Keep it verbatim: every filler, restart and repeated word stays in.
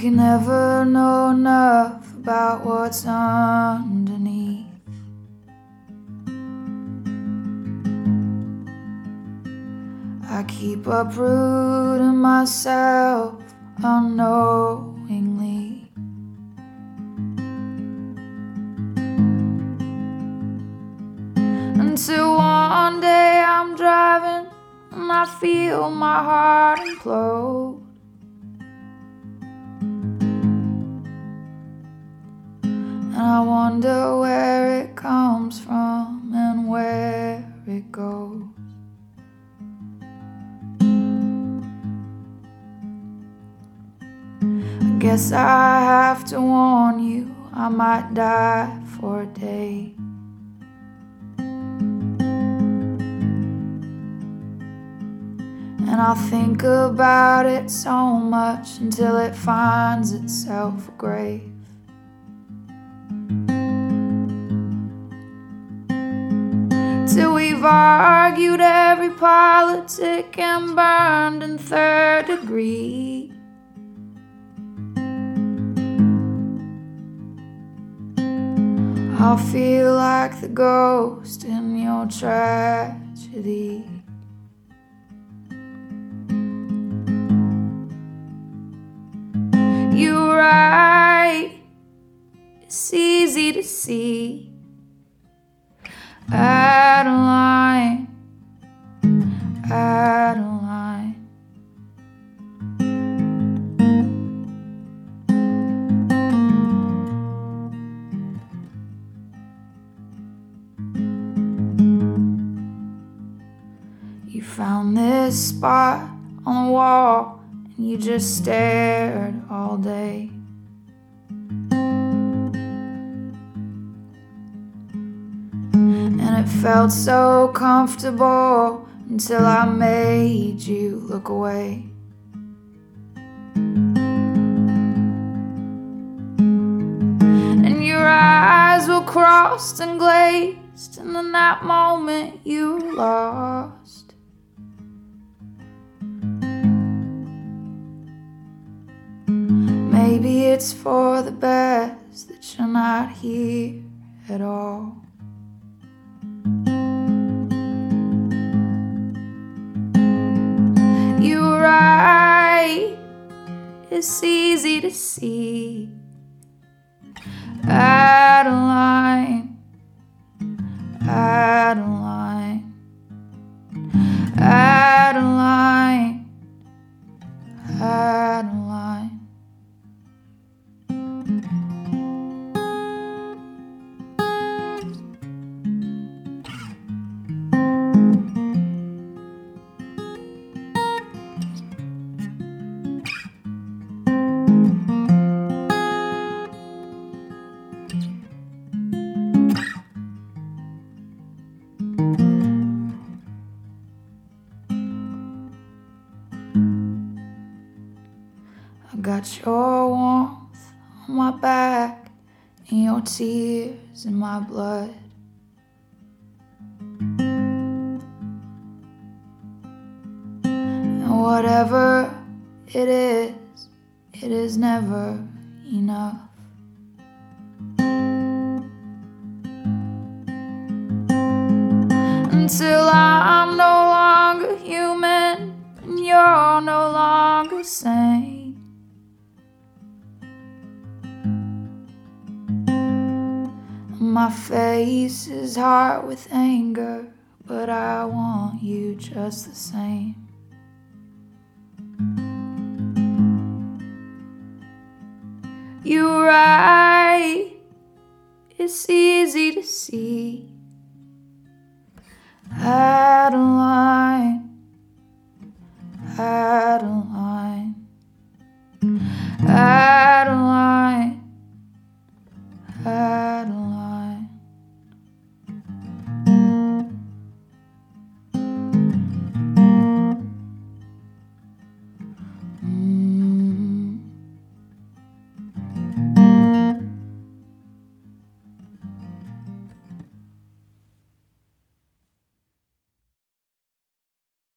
can never know enough about what's underneath. I keep uprooting myself unknowingly. Until one day I'm driving and I feel my heart implode. And I wonder where it comes from and where it goes. I guess I have to warn you, I might die for a day. And I'll think about it so much until it finds itself a grave. Till we've argued every politic and burned in third degree. I'll feel like the ghost in your tragedy. You're right, it's easy to see. Adeline, Adeline. You found this spot on the wall and you just stared all day. And it felt so comfortable until I made you look away. And your eyes were crossed and glazed, and in that moment you were lost. Maybe it's for the best that you're not here at all. You're right, it's easy to see. Adeline, Adeline, Adeline, Adeline. I got your warmth on my back and your tears in my blood. And whatever it is, it is never enough. Until I'm no longer human and you're no longer sane. My face is hard with anger, but I want you just the same. You're right, it's easy to see. Adeline, Adeline, Adeline.